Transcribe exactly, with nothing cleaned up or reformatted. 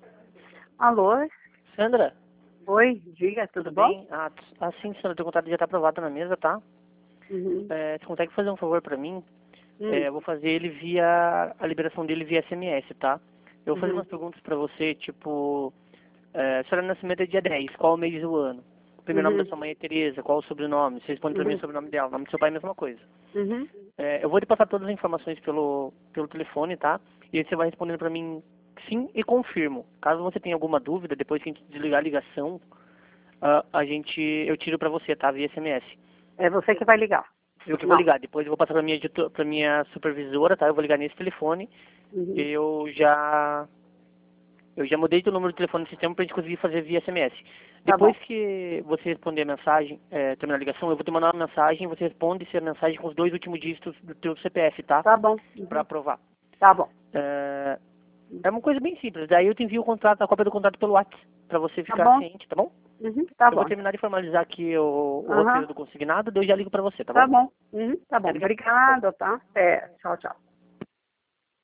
Alô? Sandra? Oi, diga, tudo, Tudo bom? bem? Ah, t- ah, sim, Sandra, teu contrato já está aprovado na mesa, tá? Uhum. É, você consegue fazer um favor para mim? Hum. É, eu vou fazer ele via, a liberação dele via S M S, tá? Eu vou fazer Uhum. umas perguntas para você, tipo, é, a senhora de nascimento é dia dez, qual o mês do ano? O primeiro nome Uhum. da sua mãe é Tereza, qual o sobrenome? Você responde para mim o Uhum. sobrenome dela, o nome do seu pai é a mesma coisa. Uhum. É, eu vou te passar todas as informações pelo, pelo telefone, tá? E aí você vai respondendo para mim sim e confirmo. Caso você tenha alguma dúvida, depois que a gente desligar a ligação, ah, a gente, eu tiro para você, tá? Via S M S. É você que vai ligar. Eu que vou Não. ligar. Depois eu vou passar para minha editor, para minha supervisora, tá? Eu vou ligar nesse telefone. Uhum. Eu já, eu já mudei o número do telefone no sistema para a gente conseguir fazer via S M S. Tá Depois bom. que você responder a mensagem, é, terminar a ligação, eu vou te mandar uma mensagem. Você responde essa mensagem com os dois últimos dígitos do teu C P F, tá? Tá bom. Para Uhum. aprovar. Tá bom. É, é uma coisa bem simples. Daí eu te envio o contrato, a cópia do contrato pelo WhatsApp, para você Tá ficar bom? ciente, tá bom? Uhum. Tá Eu vou bom. terminar de formalizar aqui o, o Aham. roteiro do consignado, daí eu já ligo para você, tá Tá bom? bom. Uhum. Tá bom. Até daqui a pouco. Obrigada, tá? É. Tchau, tchau.